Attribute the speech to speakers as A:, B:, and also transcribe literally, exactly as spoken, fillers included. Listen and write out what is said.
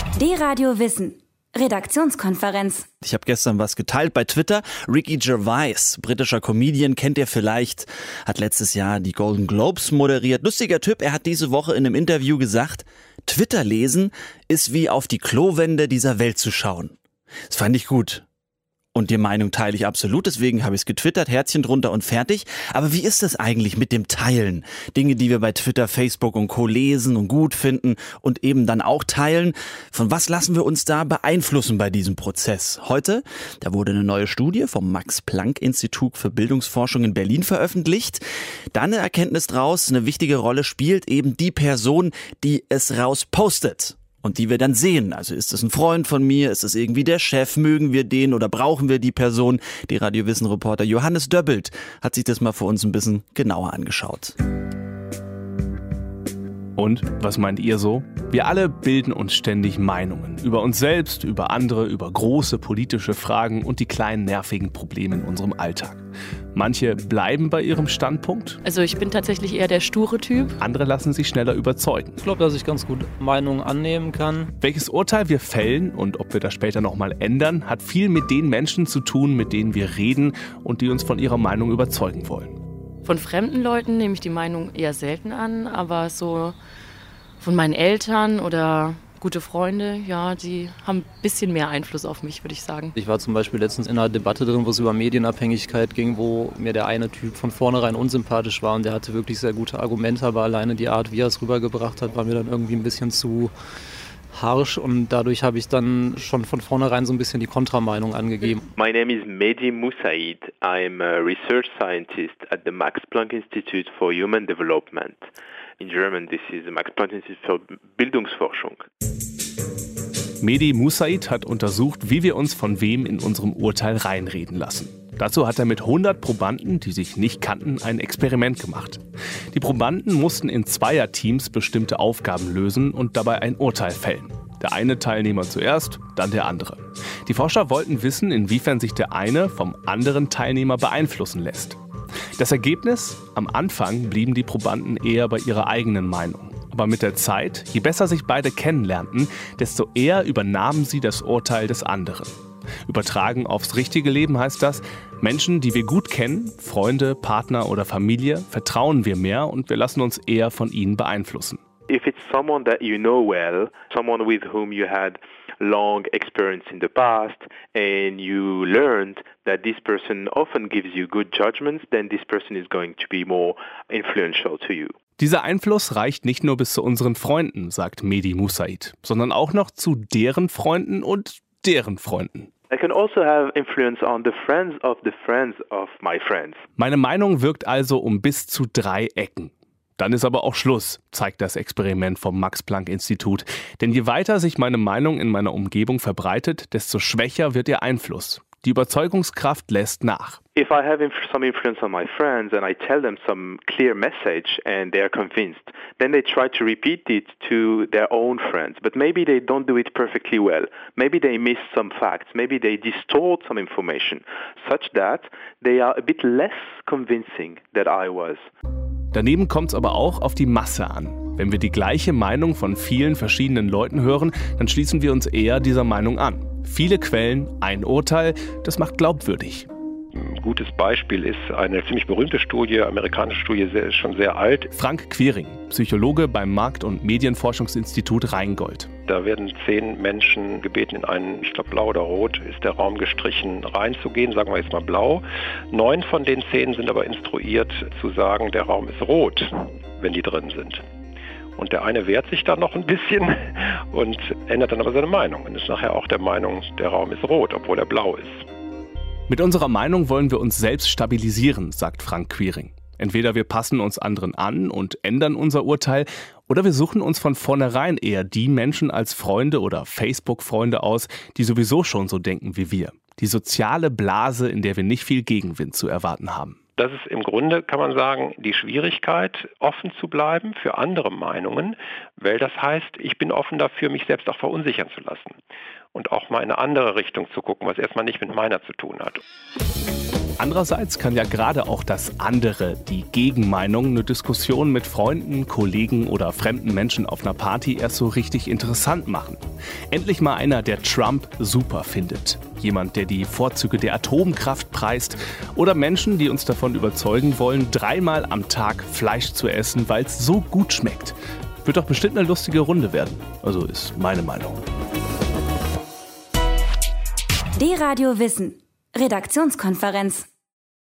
A: D-Radio Wissen. Redaktionskonferenz.
B: Ich habe gestern was geteilt bei Twitter. Ricky Gervais, britischer Comedian, kennt ihr vielleicht, hat letztes Jahr die Golden Globes moderiert. Lustiger Typ, er hat diese Woche in einem Interview gesagt, Twitter lesen ist wie auf die Klowände dieser Welt zu schauen. Das fand ich gut. Und die Meinung teile ich absolut, deswegen habe ich es getwittert, Herzchen drunter und fertig. Aber wie ist das eigentlich mit dem Teilen? Dinge, die wir bei Twitter, Facebook und Co. lesen und gut finden und eben dann auch teilen. Von was lassen wir uns da beeinflussen bei diesem Prozess? Heute, da wurde eine neue Studie vom Max-Planck-Institut für Bildungsforschung in Berlin veröffentlicht. Da eine Erkenntnis draus, eine wichtige Rolle spielt eben die Person, die es rauspostet. Und die wir dann sehen. Also ist es ein Freund von mir, ist es irgendwie der Chef, mögen wir den oder brauchen wir die Person? Die Radiowissen-Reporter Johannes Döbbelt hat sich das mal für uns ein bisschen genauer angeschaut.
C: Und was meint ihr so? Wir alle bilden uns ständig Meinungen. Über uns selbst, über andere, über große politische Fragen und die kleinen nervigen Probleme in unserem Alltag. Manche bleiben bei ihrem Standpunkt.
D: Also ich bin tatsächlich eher der sture Typ.
C: Andere lassen sich schneller überzeugen.
E: Ich glaube, dass ich ganz gut Meinungen annehmen kann.
C: Welches Urteil wir fällen und ob wir das später nochmal ändern, hat viel mit den Menschen zu tun, mit denen wir reden und die uns von ihrer Meinung überzeugen wollen.
D: Von fremden Leuten nehme ich die Meinung eher selten an, aber so von meinen Eltern oder gute Freunde, ja, die haben ein bisschen mehr Einfluss auf mich, würde ich sagen.
E: Ich war zum Beispiel letztens in einer Debatte drin, wo es über Medienabhängigkeit ging, wo mir der eine Typ von vornherein unsympathisch war und der hatte wirklich sehr gute Argumente, aber alleine die Art, wie er es rübergebracht hat, war mir dann irgendwie ein bisschen zu harsch und dadurch habe ich dann schon von vornherein so ein bisschen die Kontrameinung angegeben.
F: My name is Mehdi Moussaid. I'm a research scientist at the Max Planck Institute for Human Development. In German, this is the Max Planck Institute für Bildungsforschung.
C: Mehdi Moussaid hat untersucht, wie wir uns von wem in unserem Urteil reinreden lassen. Dazu hat er mit hundert Probanden, die sich nicht kannten, ein Experiment gemacht. Die Probanden mussten in Zweierteams bestimmte Aufgaben lösen und dabei ein Urteil fällen. Der eine Teilnehmer zuerst, dann der andere. Die Forscher wollten wissen, inwiefern sich der eine vom anderen Teilnehmer beeinflussen lässt. Das Ergebnis? Am Anfang blieben die Probanden eher bei ihrer eigenen Meinung. Aber mit der Zeit, je besser sich beide kennenlernten, desto eher übernahmen sie das Urteil des anderen. Übertragen aufs richtige Leben heißt das, Menschen, die wir gut kennen, Freunde, Partner oder Familie, vertrauen wir mehr und wir lassen uns eher von ihnen beeinflussen.
F: If it's someone that you know well, someone with whom you had long experience in the past and you learned that this person often gives you good judgments, then this person is going to be more influential to you.
C: Dieser Einfluss reicht nicht nur bis zu unseren Freunden, sagt Mehdi Moussaid, sondern auch noch zu deren Freunden und deren Freunden.
F: I can also have influence on the friends of the friends of my friends.
C: Meine Meinung wirkt also um bis zu drei Ecken. Dann ist aber auch Schluss, zeigt das Experiment vom Max-Planck-Institut. Denn je weiter sich meine Meinung in meiner Umgebung verbreitet, desto schwächer wird ihr Einfluss. Die Überzeugungskraft lässt nach.
F: If I have inf- some influence on my friends and I tell them some clear message and they are convinced, then they try to repeat it to their own friends. But maybe they don't do it perfectly well. Maybe they miss some facts. Maybe they distort some information such that they are a bit less convincing than I was.
C: Daneben kommt es aber auch auf die Masse an. Wenn wir die gleiche Meinung von vielen verschiedenen Leuten hören, dann schließen wir uns eher dieser Meinung an. Viele Quellen, ein Urteil, das macht glaubwürdig.
G: Ein gutes Beispiel ist eine ziemlich berühmte Studie, amerikanische Studie, ist schon sehr alt.
C: Frank Quiring, Psychologe beim Markt- und Medienforschungsinstitut Rheingold.
G: Da werden zehn Menschen gebeten, in einen, ich glaube blau oder rot, ist der Raum gestrichen, reinzugehen, sagen wir jetzt mal blau. Neun von den zehn sind aber instruiert zu sagen, der Raum ist rot, wenn die drin sind. Und der eine wehrt sich dann noch ein bisschen und ändert dann aber seine Meinung und ist nachher auch der Meinung, der Raum ist rot, obwohl er blau ist.
C: Mit unserer Meinung wollen wir uns selbst stabilisieren, sagt Frank Quiring. Entweder wir passen uns anderen an und ändern unser Urteil, oder wir suchen uns von vornherein eher die Menschen als Freunde oder Facebook-Freunde aus, die sowieso schon so denken wie wir. Die soziale Blase, in der wir nicht viel Gegenwind zu erwarten haben.
G: Das ist im Grunde, kann man sagen, die Schwierigkeit, offen zu bleiben für andere Meinungen, weil das heißt, ich bin offen dafür, mich selbst auch verunsichern zu lassen und auch mal in eine andere Richtung zu gucken, was erstmal nicht mit meiner zu tun hat.
C: Andererseits kann ja gerade auch das andere, die Gegenmeinung, eine Diskussion mit Freunden, Kollegen oder fremden Menschen auf einer Party erst so richtig interessant machen. Endlich mal einer, der Trump super findet. Jemand, der die Vorzüge der Atomkraft preist. Oder Menschen, die uns davon überzeugen wollen, dreimal am Tag Fleisch zu essen, weil es so gut schmeckt. Wird doch bestimmt eine lustige Runde werden. Also ist meine Meinung.
A: D-Radio Wissen. Redaktionskonferenz.